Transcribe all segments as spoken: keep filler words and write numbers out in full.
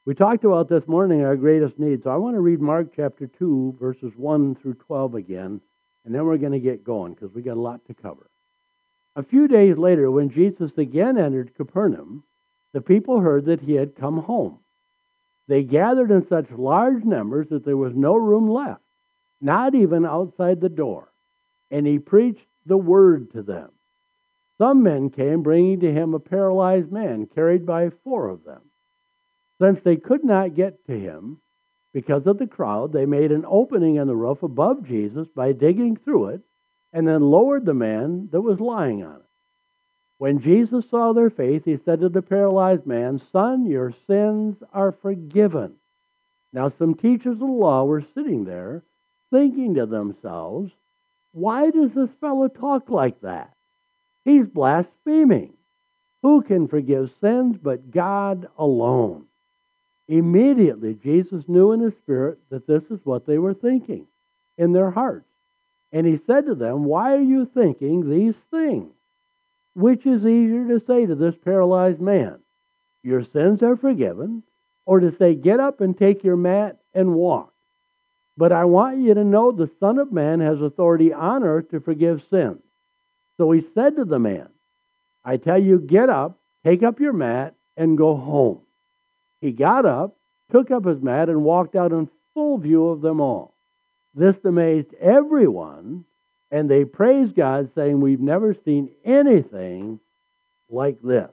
We talked about this morning our greatest need, so I want to read Mark chapter two, verses one through twelve again, and then we're going to get going because we got a lot to cover. A few days later, when Jesus again entered Capernaum, the people heard that he had come home. They gathered in such large numbers that there was no room left, not even outside the door, and he preached the word to them. Some men came bringing to him a paralyzed man carried by four of them. Since they could not get to him because of the crowd, they made an opening in the roof above Jesus by digging through it and then lowered the man that was lying on it. When Jesus saw their faith, he said to the paralyzed man, "Son, your sins are forgiven." Now some teachers of the law were sitting there thinking to themselves, "Why does this fellow talk like that? He's blaspheming. Who can forgive sins but God alone?" Immediately, Jesus knew in his spirit that this is what they were thinking in their hearts. And he said to them, "Why are you thinking these things? Which is easier to say to this paralyzed man, 'Your sins are forgiven,' or to say, 'Get up and take your mat and walk'? But I want you to know the Son of Man has authority on earth to forgive sins." So he said to the man, "I tell you, get up, take up your mat, and go home." He got up, took up his mat, and walked out in full view of them all. This amazed everyone, and they praised God, saying, "We've never seen anything like this."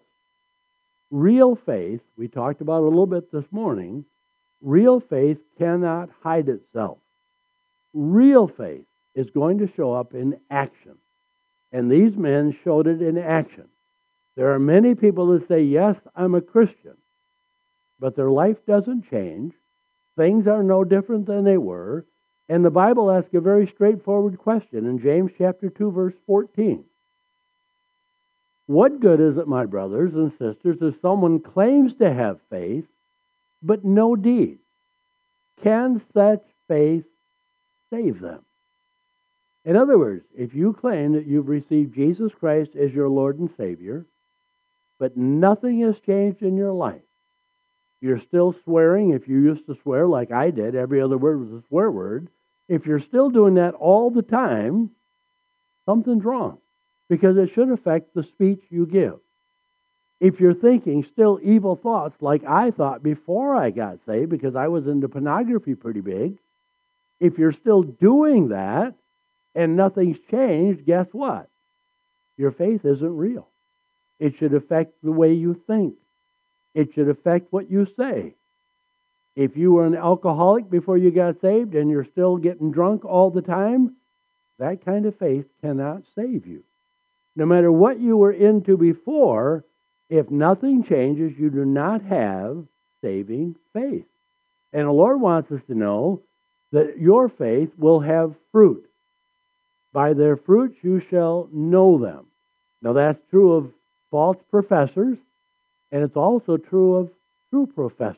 Real faith, we talked about a little bit this morning, real faith cannot hide itself. Real faith is going to show up in action. And these men showed it in action. There are many people that say, "Yes, I'm a Christian," but their life doesn't change. Things are no different than they were. And the Bible asks a very straightforward question in James chapter two, verse fourteen. "What good is it, my brothers and sisters, if someone claims to have faith, but no deeds? Can such faith save them?" In other words, if you claim that you've received Jesus Christ as your Lord and Savior, but nothing has changed in your life, you're still swearing, if you used to swear like I did, every other word was a swear word, if you're still doing that all the time, something's wrong, because it should affect the speech you give. If you're thinking still evil thoughts like I thought before I got saved, because I was into pornography pretty big, if you're still doing that and nothing's changed, guess what? Your faith isn't real. It should affect the way you think. It should affect what you say. If you were an alcoholic before you got saved and you're still getting drunk all the time, that kind of faith cannot save you. No matter what you were into before, if nothing changes, you do not have saving faith. And the Lord wants us to know that your faith will have fruit. By their fruits you shall know them. Now that's true of false professors, and it's also true of true professors.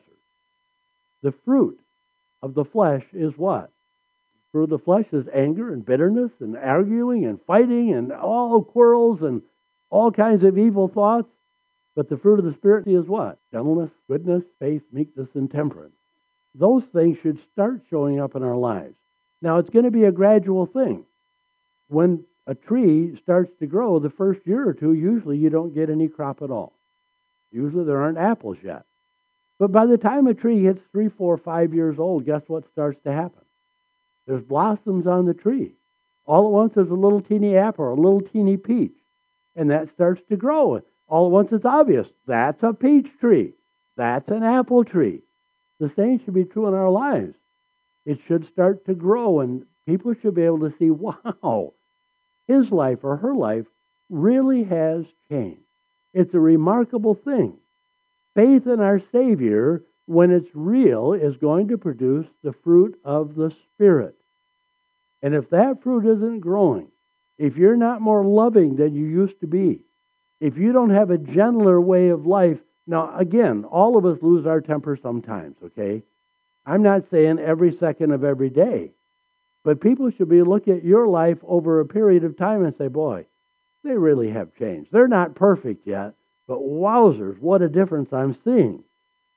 The fruit of the flesh is what? The fruit of the flesh is anger and bitterness and arguing and fighting and all quarrels and all kinds of evil thoughts. But the fruit of the Spirit is what? Gentleness, goodness, faith, meekness, and temperance. Those things should start showing up in our lives. Now, it's going to be a gradual thing. When a tree starts to grow, the first year or two, usually you don't get any crop at all. Usually there aren't apples yet. But by the time a tree hits three, four, five years old, guess what starts to happen? There's blossoms on the tree. All at once there's a little teeny apple or a little teeny peach. And that starts to grow. All at once it's obvious. That's a peach tree. That's an apple tree. The same should be true in our lives. It should start to grow, and people should be able to see, wow, his life or her life really has changed. It's a remarkable thing. Faith in our Savior, when it's real, is going to produce the fruit of the Spirit. And if that fruit isn't growing, if you're not more loving than you used to be, if you don't have a gentler way of life, now again, all of us lose our temper sometimes, okay? I'm not saying every second of every day, but people should be looking at your life over a period of time and say, boy, they really have changed. They're not perfect yet, but wowzers, what a difference I'm seeing.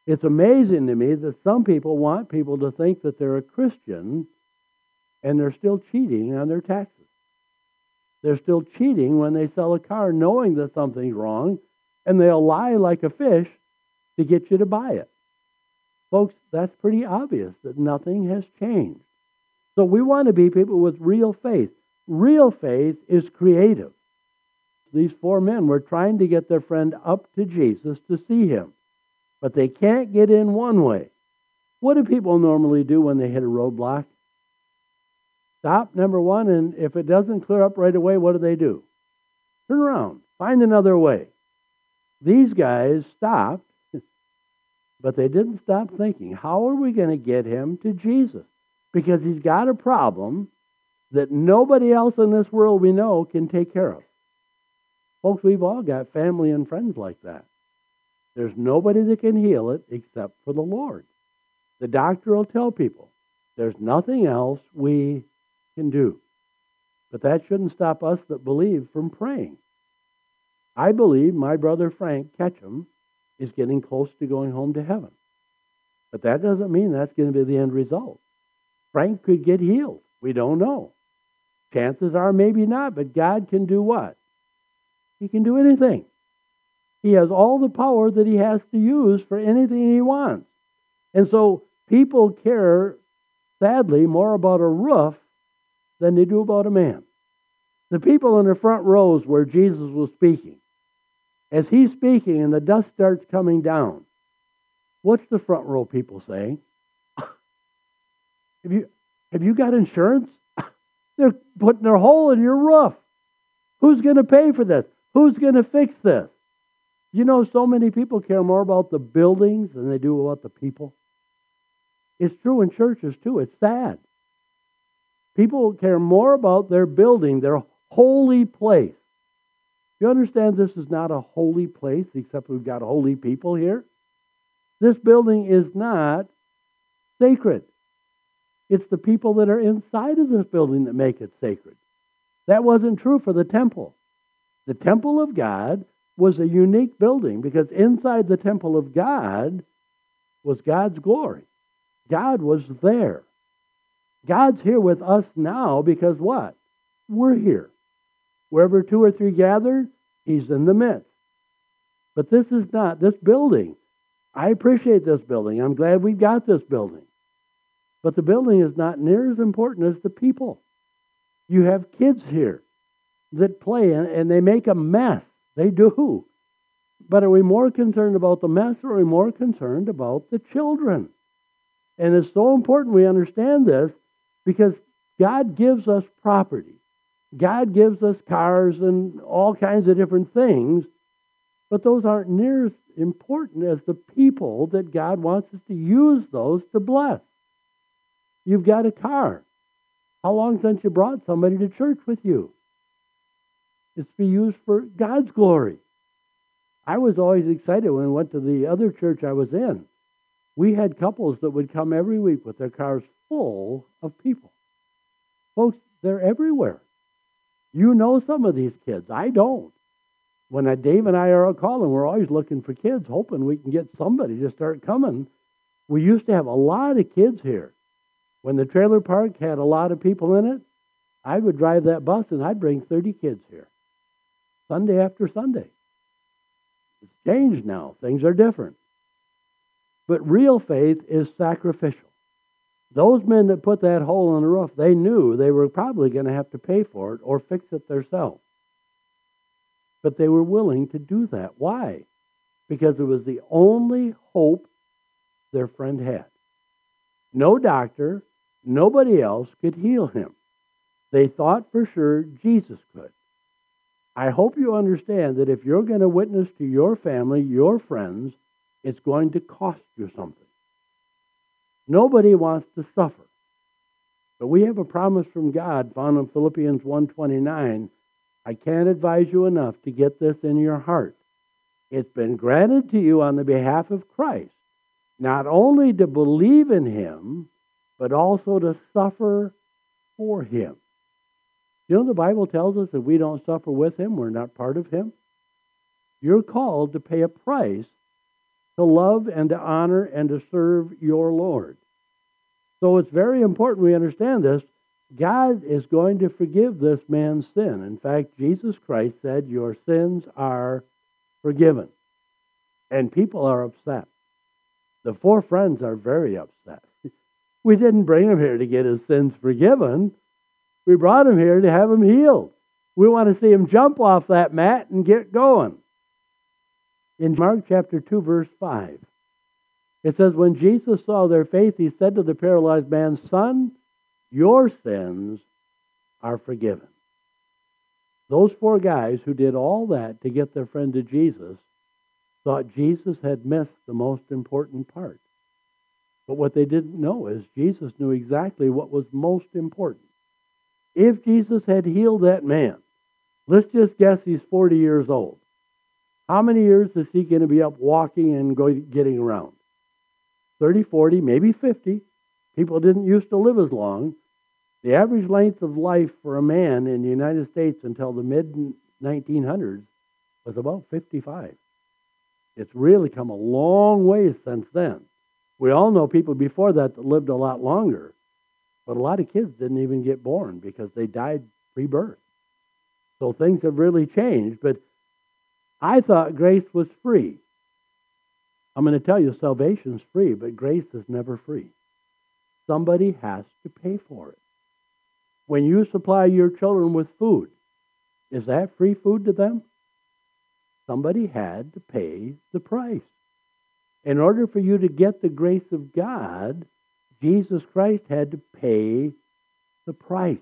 It's amazing to me that some people want people to think that they're a Christian and they're still cheating on their taxes. They're still cheating when they sell a car knowing that something's wrong, and they'll lie like a fish to get you to buy it. Folks, that's pretty obvious that nothing has changed. So we want to be people with real faith. Real faith is creative. These four men were trying to get their friend up to Jesus to see him, but they can't get in one way. What do people normally do when they hit a roadblock? Stop, number one, and if it doesn't clear up right away, what do they do? Turn around, find another way. These guys stopped, but they didn't stop thinking, how are we going to get him to Jesus? Because he's got a problem that nobody else in this world we know can take care of. Folks, we've all got family and friends like that. There's nobody that can heal it except for the Lord. The doctor will tell people, there's nothing else we can do. But that shouldn't stop us that believe from praying. I believe my brother Frank Ketchum is getting close to going home to heaven. But that doesn't mean that's going to be the end result. Frank could get healed. We don't know. Chances are maybe not, but God can do what? He can do anything. He has all the power that he has to use for anything he wants. And so people care, sadly, more about a roof than they do about a man. The people in the front rows where Jesus was speaking, as he's speaking and the dust starts coming down, what's the front row people saying? Have you, have you got insurance? They're putting their hole in your roof. Who's going to pay for this? Who's going to fix this? You know, so many people care more about the buildings than they do about the people. It's true in churches, too. It's sad. People care more about their building, their holy place. You understand this is not a holy place, except we've got holy people here? This building is not sacred. It's the people that are inside of this building that make it sacred. That wasn't true for the temple. The temple of God was a unique building because inside the temple of God was God's glory. God was there. God's here with us now because what? We're here. Wherever two or three gather, he's in the midst. But this is not, this building, I appreciate this building. I'm glad we've got this building. But the building is not near as important as the people. You have kids here that play and, and they make a mess. They do. But are we more concerned about the mess or are we more concerned about the children? And it's so important we understand this because God gives us property. God gives us cars and all kinds of different things, but those aren't near as important as the people that God wants us to use those to bless. You've got a car. How long since you brought somebody to church with you? It's to be used for God's glory. I was always excited when I went to the other church I was in. We had couples that would come every week with their cars full of people. Folks, they're everywhere. You know some of these kids. I don't. When I, Dave and I are out calling, we're always looking for kids, hoping we can get somebody to start coming. We used to have a lot of kids here. When the trailer park had a lot of people in it, I would drive that bus and I'd bring thirty kids here. Sunday after Sunday. It's changed now. Things are different. But real faith is sacrificial. Those men that put that hole in the roof, they knew they were probably going to have to pay for it or fix it themselves. But they were willing to do that. Why? Because it was the only hope their friend had. No doctor, nobody else could heal him. They thought for sure Jesus could. I hope you understand that if you're going to witness to your family, your friends, it's going to cost you something. Nobody wants to suffer. But we have a promise from God found in Philippians one twenty-nine. I can't advise you enough to get this in your heart. It's been granted to you on the behalf of Christ, not only to believe in him, but also to suffer for him. You know, the Bible tells us that we don't suffer with him, we're not part of him. You're called to pay a price to love and to honor and to serve your Lord. So it's very important we understand this. God is going to forgive this man's sin. In fact, Jesus Christ said, your sins are forgiven. And people are upset. The four friends are very upset. We didn't bring him here to get his sins forgiven. We brought him here to have him healed. We want to see him jump off that mat and get going. In Mark chapter two, verse five, it says, when Jesus saw their faith, he said to the paralyzed man, son, your sins are forgiven. Those four guys who did all that to get their friend to Jesus thought Jesus had missed the most important part. But what they didn't know is Jesus knew exactly what was most important. If Jesus had healed that man, let's just guess he's forty years old. How many years is he going to be up walking and going, getting around? thirty, forty, maybe fifty. People didn't used to live as long. The average length of life for a man in the United States until the mid nineteen hundreds was about fifty-five. It's really come a long way since then. We all know people before that that lived a lot longer, but a lot of kids didn't even get born because they died pre-birth. So things have really changed, but I thought grace was free. I'm going to tell you, salvation's free, but grace is never free. Somebody has to pay for it. When you supply your children with food, is that free food to them? Somebody had to pay the price. In order for you to get the grace of God, Jesus Christ had to pay the price.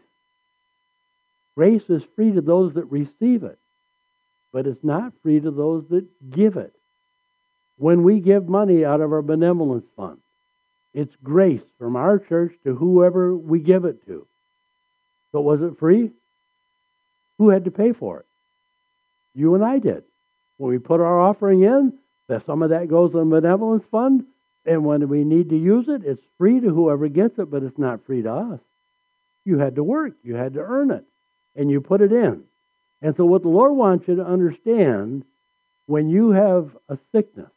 Grace is free to those that receive it, but it's not free to those that give it. When we give money out of our benevolence fund, it's grace from our church to whoever we give it to. So was it free? Who had to pay for it? You and I did. When we put our offering in, that some of that goes in the benevolence fund, and when we need to use it, it's free to whoever gets it, but it's not free to us. You had to work. You had to earn it, and you put it in. And so what the Lord wants you to understand, when you have a sickness,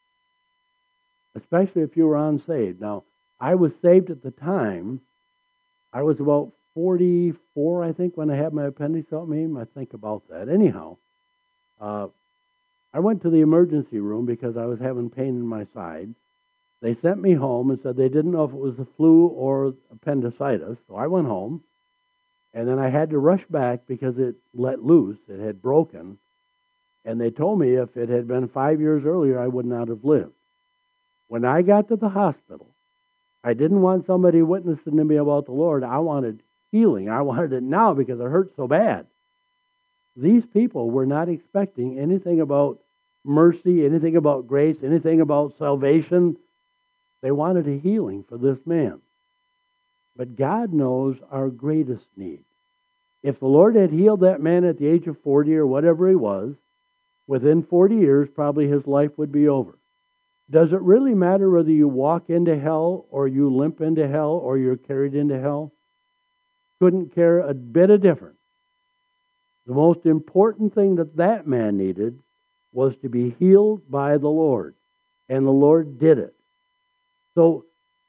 especially if you were unsaved. Now, I was saved at the time. I was about forty-four, I think, when I had my appendectomy. I think about that. Anyhow, uh, I went to the emergency room because I was having pain in my side. They sent me home and said they didn't know if it was the flu or appendicitis. So I went home, and then I had to rush back because it let loose. It had broken. And they told me if it had been five years earlier, I would not have lived. When I got to the hospital, I didn't want somebody witnessing to me about the Lord. I wanted healing. I wanted it now because it hurt so bad. These people were not expecting anything about mercy, anything about grace, anything about salvation. They wanted a healing for this man. But God knows our greatest need. If the Lord had healed that man at the age of forty or whatever he was, within forty years, probably his life would be over. Does it really matter whether you walk into hell or you limp into hell or you're carried into hell? Couldn't care a bit of difference. The most important thing that that man needed was to be healed by the Lord. And the Lord did it. So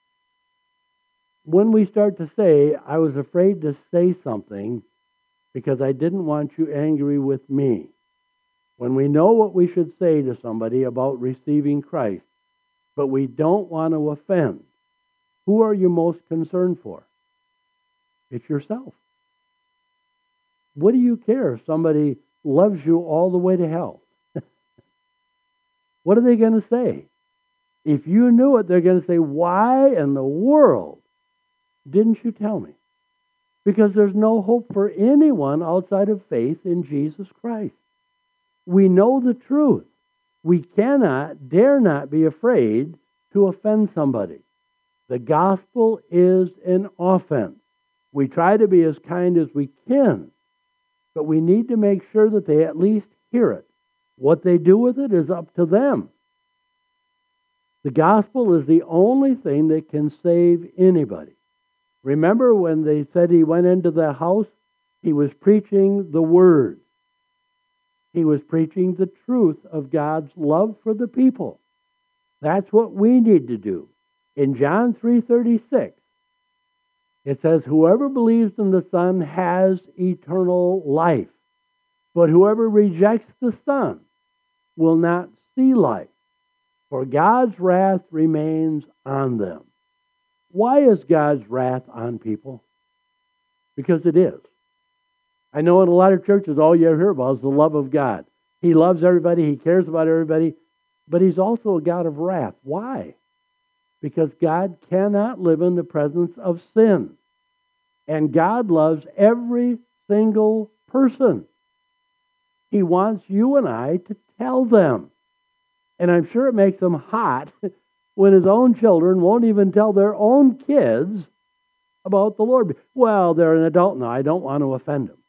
when we start to say, I was afraid to say something because I didn't want you angry with me. When we know what we should say to somebody about receiving Christ, but we don't want to offend, who are you most concerned for? It's yourself. What do you care if somebody loves you all the way to hell? What are they going to say? If you knew it, they're going to say, why in the world didn't you tell me? Because there's no hope for anyone outside of faith in Jesus Christ. We know the truth. We cannot, dare not be afraid to offend somebody. The gospel is an offense. We try to be as kind as we can, but we need to make sure that they at least hear it. What they do with it is up to them. The gospel is the only thing that can save anybody. Remember when they said he went into the house? He was preaching the word. He was preaching the truth of God's love for the people. That's what we need to do. In John three thirty-six, it says, whoever believes in the Son has eternal life, but whoever rejects the Son will not see life, for God's wrath remains on them. Why is God's wrath on people? Because it is. I know in a lot of churches, all you ever hear about is the love of God. He loves everybody. He cares about everybody. But He's also a God of wrath. Why? Because God cannot live in the presence of sin. And God loves every single person. He wants you and I to tell them. And I'm sure it makes him hot when his own children won't even tell their own kids about the Lord. Well, they're an adult now. I don't want to offend them.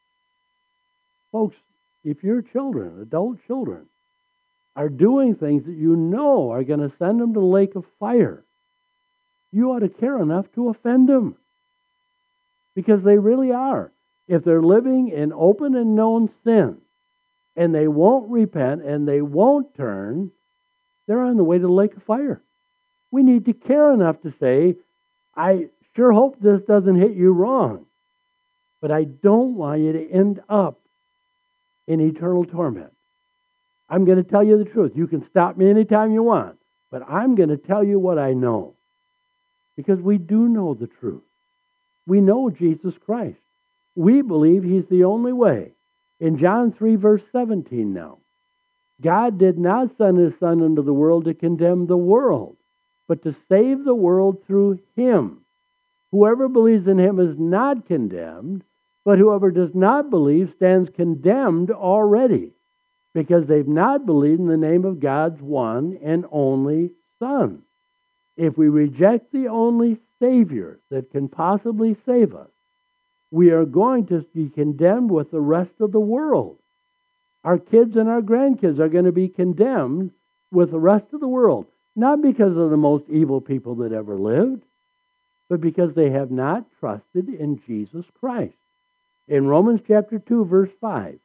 Folks, if your children, adult children, are doing things that you know are going to send them to the lake of fire, you ought to care enough to offend them. Because they really are. If they're living in open and known sin, and they won't repent, and they won't turn, they're on the way to the lake of fire. We need to care enough to say, I sure hope this doesn't hit you wrong, but I don't want you to end up in eternal torment. I'm going to tell you the truth. You can stop me anytime you want, but I'm going to tell you what I know. Because we do know the truth. We know Jesus Christ. We believe He's the only way. In John three, verse seventeen now, God did not send His Son into the world to condemn the world, but to save the world through Him. Whoever believes in Him is not condemned, but whoever does not believe stands condemned already, because they've not believed in the name of God's one and only Son. If we reject the only Savior that can possibly save us, we are going to be condemned with the rest of the world. Our kids and our grandkids are going to be condemned with the rest of the world, not because of the most evil people that ever lived, but because they have not trusted in Jesus Christ. In Romans chapter two, verse five,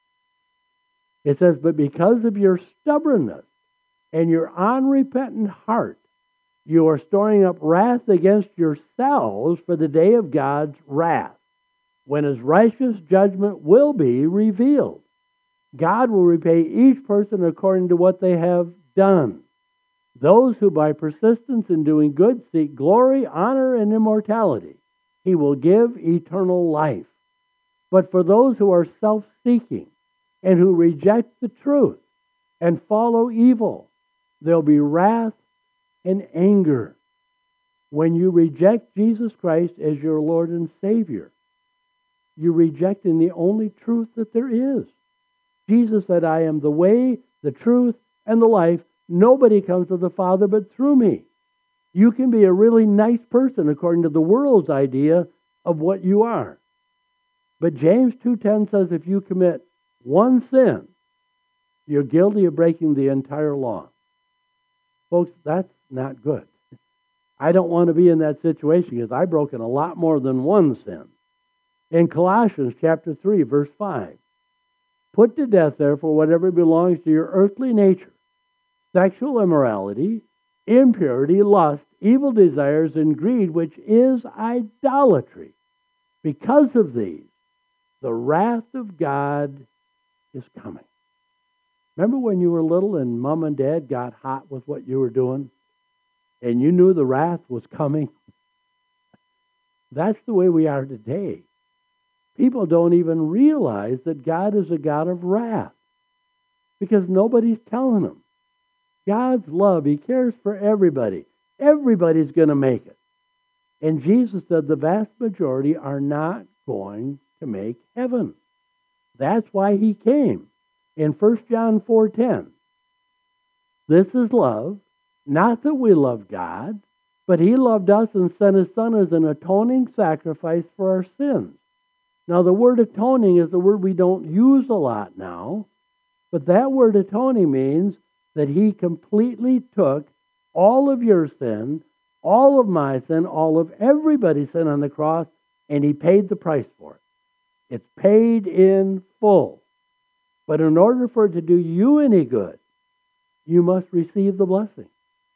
it says, but because of your stubbornness and your unrepentant heart, you are storing up wrath against yourselves for the day of God's wrath, when His righteous judgment will be revealed. God will repay each person according to what they have done. Those who by persistence in doing good seek glory, honor, and immortality, He will give eternal life. But for those who are self-seeking and who reject the truth and follow evil, there'll be wrath and anger. When you reject Jesus Christ as your Lord and Savior, you're rejecting the only truth that there is. Jesus said, I am the way, the truth, and the life. Nobody comes to the Father but through me. You can be a really nice person according to the world's idea of what you are. But James two ten says if you commit one sin, you're guilty of breaking the entire law. Folks, that's not good. I don't want to be in that situation because I've broken a lot more than one sin. In Colossians chapter three, verse five, put to death, therefore, whatever belongs to your earthly nature, sexual immorality, impurity, lust, evil desires, and greed, which is idolatry. Because of these, the wrath of God is coming. Remember when you were little and Mom and Dad got hot with what you were doing? And you knew the wrath was coming? That's the way we are today. People don't even realize that God is a God of wrath because nobody's telling them. God's love, He cares for everybody. Everybody's going to make it. And Jesus said the vast majority are not going to make heaven. That's why He came. In First John four ten, this is love, not that we love God, but He loved us and sent His Son as an atoning sacrifice for our sins. Now, the word atoning is the word we don't use a lot now, but that word atoning means that He completely took all of your sin, all of my sin, all of everybody's sin on the cross, and He paid the price for it. It's paid in full. But in order for it to do you any good, you must receive the blessing.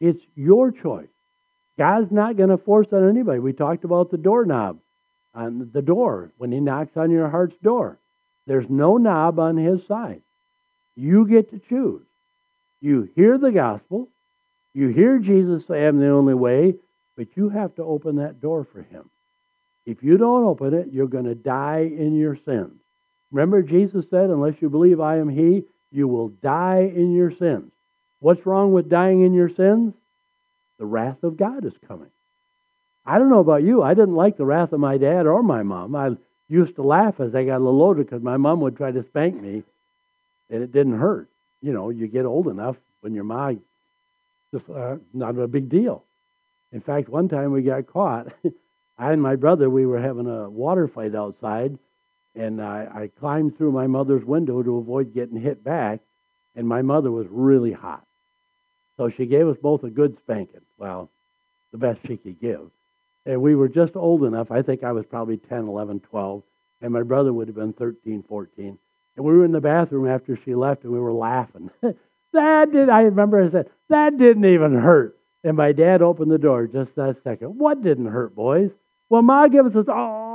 It's your choice. God's not going to force on anybody. We talked about the doorknob on the door when he knocks on your heart's door. There's no knob on his side. You get to choose. You hear the gospel. You hear Jesus say, I'm the only way, but you have to open that door for him. If you don't open it, you're going to die in your sins. Remember, Jesus said, unless you believe I am he, you will die in your sins. What's wrong with dying in your sins? The wrath of God is coming. I don't know about you. I didn't like the wrath of my dad or my mom. I used to laugh as I got a little older because my mom would try to spank me, and it didn't hurt. You know, you get old enough when your mom, just uh, not a big deal. In fact, one time we got caught. I and my brother, we were having a water fight outside, and I, I climbed through my mother's window to avoid getting hit back, and my mother was really hot. So she gave us both a good spanking. Well, the best she could give. And we were just old enough. I think I was probably ten, eleven, twelve, and my brother would have been thirteen, fourteen. And we were in the bathroom after she left, and we were laughing. that did, I remember I said, that didn't even hurt. And my dad opened the door just that second. What didn't hurt, boys? Well, Ma gave us this,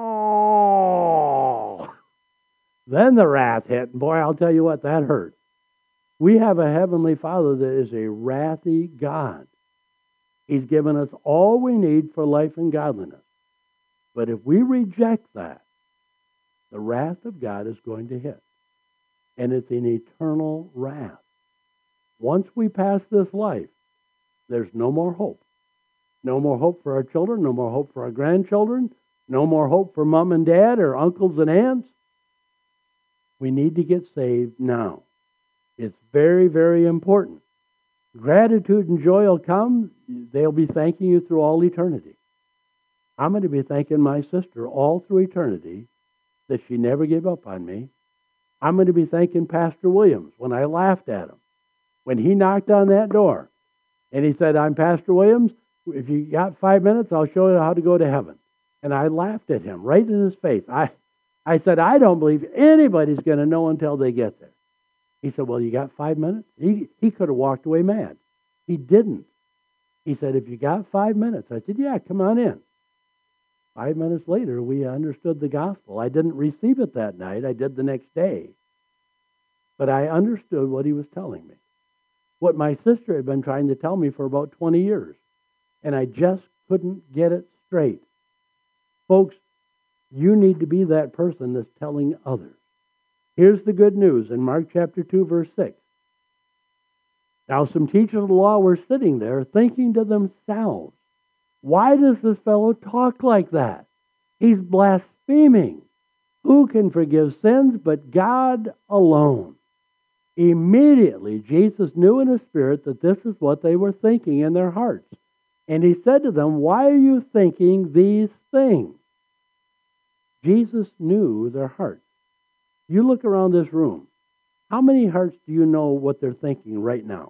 oh. Then the wrath hit, and boy, I'll tell you what, that hurt. We have a heavenly Father that is a wrathy God. He's given us all we need for life and godliness. But if we reject that, the wrath of God is going to hit. And it's an eternal wrath. Once we pass this life, there's no more hope. No more hope for our children, no more hope for our grandchildren, no more hope for mom and dad or uncles and aunts. We need to get saved now. It's very, very important. Gratitude and joy will come. They'll be thanking you through all eternity. I'm going to be thanking my sister all through eternity that she never gave up on me. I'm going to be thanking Pastor Williams when I laughed at him. When he knocked on that door and he said, I'm Pastor Williams. If you got five minutes, I'll show you how to go to heaven. And I laughed at him right in his face. I, I said, I don't believe anybody's going to know until they get there. He said, well, you got five minutes? He, he could have walked away mad. He didn't. He said, if you got five minutes. I said, yeah, come on in. Five minutes later, we understood the gospel. I didn't receive it that night. I did the next day. But I understood what he was telling me. What my sister had been trying to tell me for about twenty years. And I just couldn't get it straight. Folks, you need to be that person that's telling others. Here's the good news in Mark chapter two, verse six. Now some teachers of the law were sitting there thinking to themselves, why does this fellow talk like that? He's blaspheming. Who can forgive sins but God alone? Immediately, Jesus knew in his spirit that this is what they were thinking in their hearts. And he said to them, why are you thinking these things? Jesus knew their hearts. You look around this room. How many hearts do you know what they're thinking right now?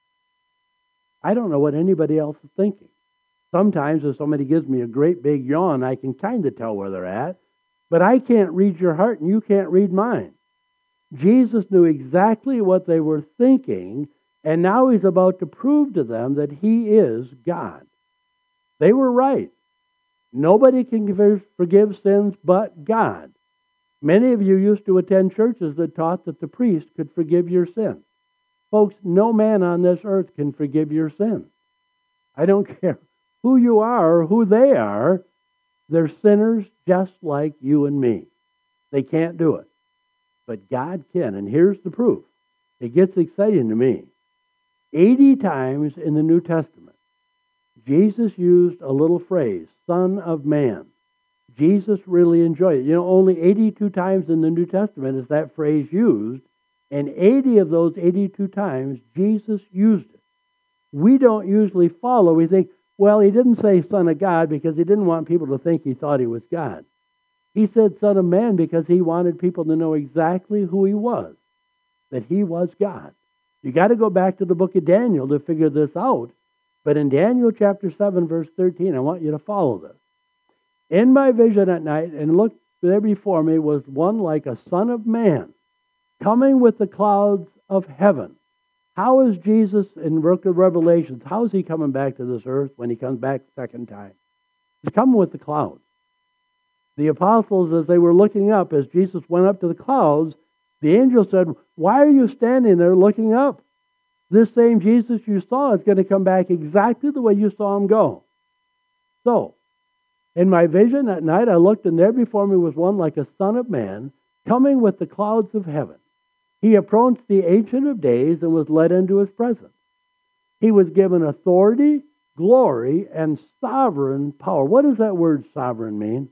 I don't know what anybody else is thinking. Sometimes if somebody gives me a great big yawn, I can kind of tell where they're at. But I can't read your heart and you can't read mine. Jesus knew exactly what they were thinking, and now he's about to prove to them that he is God. They were right. Nobody can forgive sins but God. Many of you used to attend churches that taught that the priest could forgive your sins. Folks, no man on this earth can forgive your sins. I don't care who you are or who they are. They're sinners just like you and me. They can't do it. But God can, and here's the proof. It gets exciting to me. eighty times in the New Testament, Jesus used a little phrase, Son of Man. Jesus really enjoyed it. You know, only eighty-two times in the New Testament is that phrase used, and eighty of those eighty-two times, Jesus used it. We don't usually follow. We think, well, he didn't say Son of God because he didn't want people to think he thought he was God. He said Son of Man because he wanted people to know exactly who he was, that he was God. You got to go back to the book of Daniel to figure this out. But in Daniel chapter seven, verse thirteen, I want you to follow this. In my vision at night, and look, there before me was one like a son of man, coming with the clouds of heaven. How is Jesus in the book of Revelations, how is he coming back to this earth when he comes back the second time? He's coming with the clouds. The apostles, as they were looking up, as Jesus went up to the clouds, the angel said, why are you standing there looking up? This same Jesus you saw is going to come back exactly the way you saw him go. So, in my vision at night, I looked, and there before me was one like a son of man, coming with the clouds of heaven. He approached the Ancient of Days and was led into his presence. He was given authority, glory, and sovereign power. What does that word sovereign mean?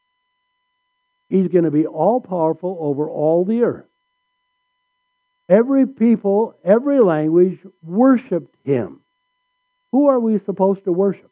He's going to be all-powerful over all the earth. Every people, every language worshiped him. Who are we supposed to worship?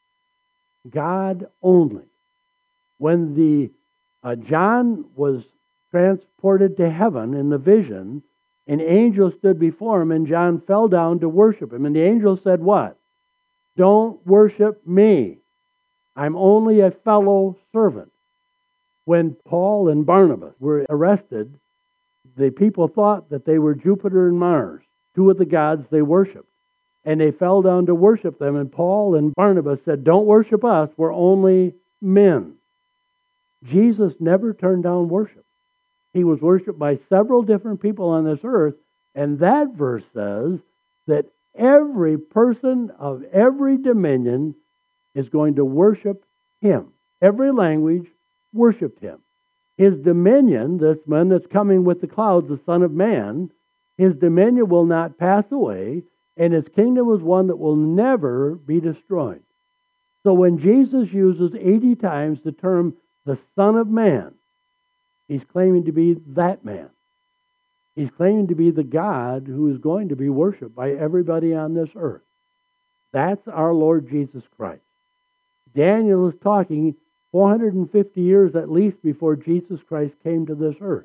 God only. When the uh, John was transported to heaven in the vision, an angel stood before him, and John fell down to worship him. And the angel said what? Don't worship me. I'm only a fellow servant. When Paul and Barnabas were arrested, the people thought that they were Jupiter and Mars, two of the gods they worshiped. And they fell down to worship them. And Paul and Barnabas said, don't worship us, we're only men. Jesus never turned down worship. He was worshipped by several different people on this earth, and that verse says that every person of every dominion is going to worship him. Every language worshiped him. His dominion, this man that's coming with the clouds, the Son of Man, his dominion will not pass away, and his kingdom is one that will never be destroyed. So when Jesus uses eighty times the term the Son of Man, he's claiming to be that man. He's claiming to be the God who is going to be worshipped by everybody on this earth. That's our Lord Jesus Christ. Daniel is talking four hundred fifty years at least before Jesus Christ came to this earth.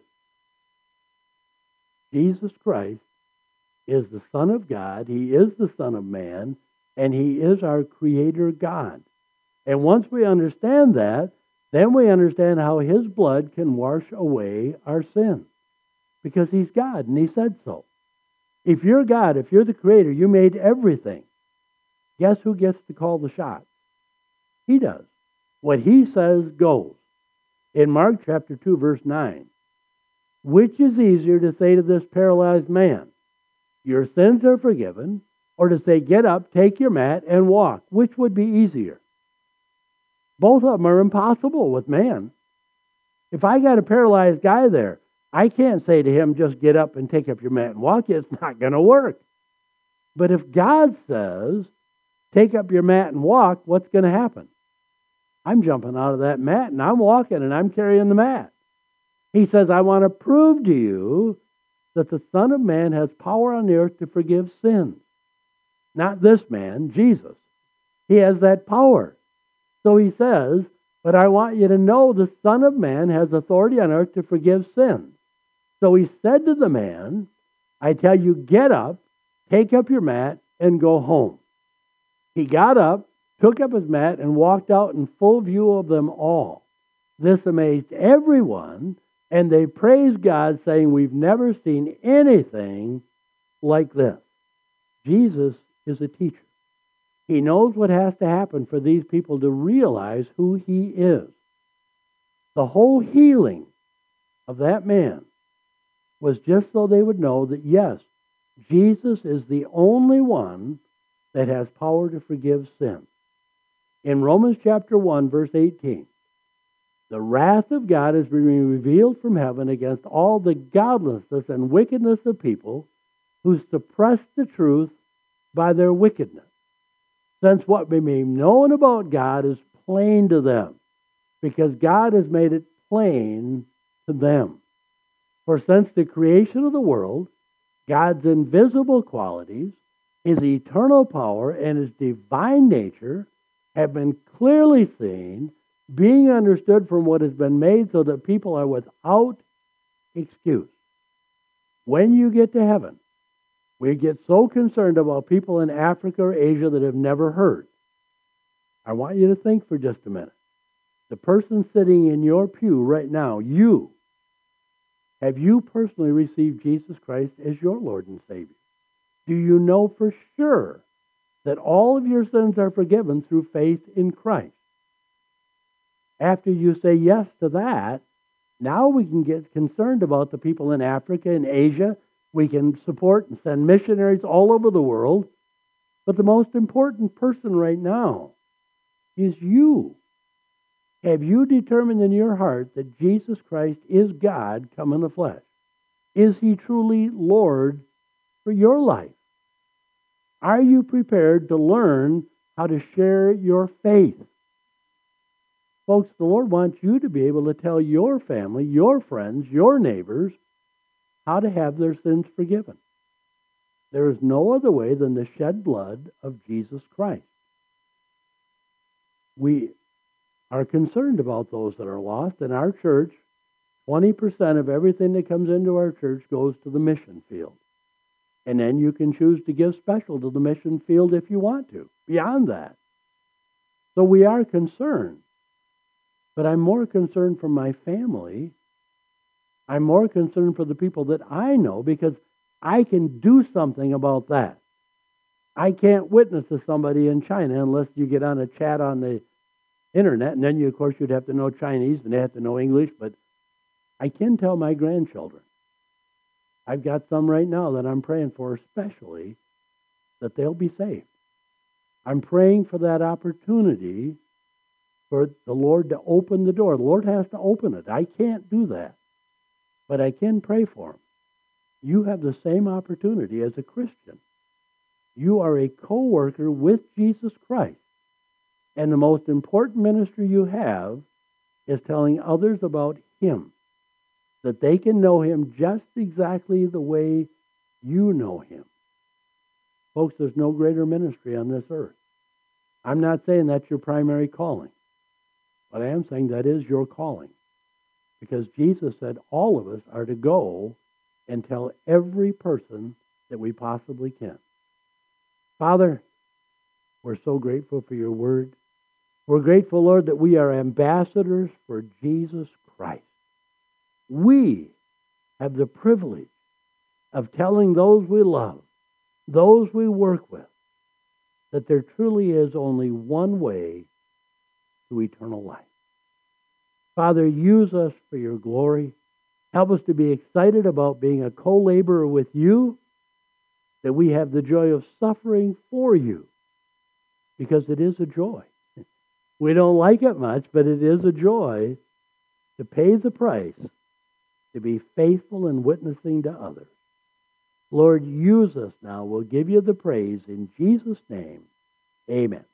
Jesus Christ is the Son of God. He is the Son of Man, and he is our Creator God. And once we understand that, then we understand how his blood can wash away our sins. Because he's God, and he said so. If you're God, if you're the Creator, you made everything. Guess who gets to call the shots? He does. What he says goes. In Mark chapter two, verse nine, which is easier to say to this paralyzed man, your sins are forgiven, or to say, get up, take your mat, and walk? Which would be easier? Both of them are impossible with man. If I got a paralyzed guy there, I can't say to him, just get up and take up your mat and walk. It's not going to work. But if God says, take up your mat and walk, what's going to happen? I'm jumping out of that mat and I'm walking and I'm carrying the mat. He says, I want to prove to you that the Son of Man has power on the earth to forgive sins. Not this man, Jesus. He has that power. So he says, but I want you to know the Son of Man has authority on earth to forgive sins. So he said to the man, I tell you, get up, take up your mat, and go home. He got up, took up his mat, and walked out in full view of them all. This amazed everyone, and they praised God, saying, we've never seen anything like this. Jesus is a teacher. He knows what has to happen for these people to realize who he is. The whole healing of that man was just so they would know that, yes, Jesus is the only one that has power to forgive sin. In Romans chapter one, verse eighteen, the wrath of God is being revealed from heaven against all the godlessness and wickedness of people who suppress the truth by their wickedness. Since what we may known about God is plain to them, because God has made it plain to them. For since the creation of the world, God's invisible qualities, his eternal power, and his divine nature have been clearly seen, being understood from what has been made, so that people are without excuse. When you get to heaven, we get so concerned about people in Africa or Asia that have never heard. I want you to think for just a minute. The person sitting in your pew right now, you, have you personally received Jesus Christ as your Lord and Savior? Do you know for sure that all of your sins are forgiven through faith in Christ? After you say yes to that, now we can get concerned about the people in Africa and Asia. We can support and send missionaries all over the world. But the most important person right now is you. Have you determined in your heart that Jesus Christ is God come in the flesh? Is he truly Lord for your life? Are you prepared to learn how to share your faith? Folks, the Lord wants you to be able to tell your family, your friends, your neighbors how to have their sins forgiven. There is no other way than the shed blood of Jesus Christ. We are concerned about those that are lost. In our church, twenty percent of everything that comes into our church goes to the mission field. And then you can choose to give special to the mission field if you want to, beyond that. So we are concerned. But I'm more concerned for my family. I'm more concerned for the people that I know because I can do something about that. I can't witness to somebody in China unless you get on a chat on the internet, and then you, of course, you'd have to know Chinese and they have to know English, but I can tell my grandchildren. I've got some right now that I'm praying for especially that they'll be saved. I'm praying for that opportunity for the Lord to open the door. The Lord has to open it. I can't do that, but I can pray for them. You have the same opportunity as a Christian. You are a co-worker with Jesus Christ. And the most important ministry you have is telling others about him, that they can know him just exactly the way you know him. Folks, there's no greater ministry on this earth. I'm not saying that's your primary calling, but I am saying that is your calling. Because Jesus said all of us are to go and tell every person that we possibly can. Father, we're so grateful for your word. We're grateful, Lord, that we are ambassadors for Jesus Christ. We have the privilege of telling those we love, those we work with, that there truly is only one way to eternal life. Father, use us for your glory. Help us to be excited about being a co-laborer with you, that we have the joy of suffering for you, because it is a joy. We don't like it much, but it is a joy to pay the price to be faithful in witnessing to others. Lord, use us now. We'll give you the praise in Jesus' name. Amen.